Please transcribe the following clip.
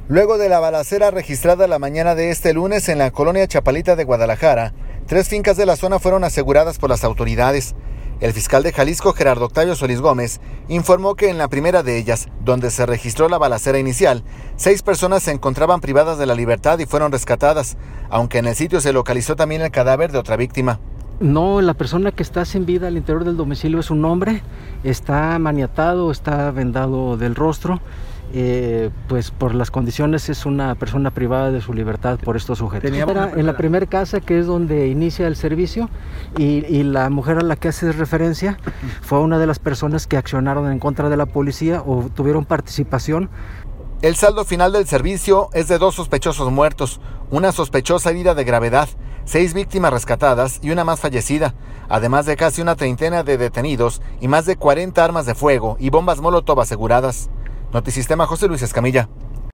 Luego de la balacera registrada la mañana de este lunes en la colonia Chapalita de Guadalajara, 3 fincas de la zona fueron aseguradas por las autoridades. El fiscal de Jalisco, Gerardo Octavio Solís Gómez, informó que en la primera de ellas, donde se registró la balacera inicial, 6 personas se encontraban privadas de la libertad y fueron rescatadas, aunque en el sitio se localizó también el cadáver de otra víctima. No, la persona que está sin vida al interior del domicilio es un hombre, está maniatado, está vendado del rostro. Pues por las condiciones es una persona privada de su libertad por estos sujetos. En la primera casa, que es donde inicia el servicio, y la mujer a la que hace referencia fue una de las personas que accionaron en contra de la policía o tuvieron participación. El saldo final del servicio es de 2 sospechosos muertos, una sospechosa herida de gravedad, 6 víctimas rescatadas y una más fallecida, además de casi una treintena de detenidos y más de 40 armas de fuego y bombas Molotov aseguradas. Notisistema, José Luis Escamilla.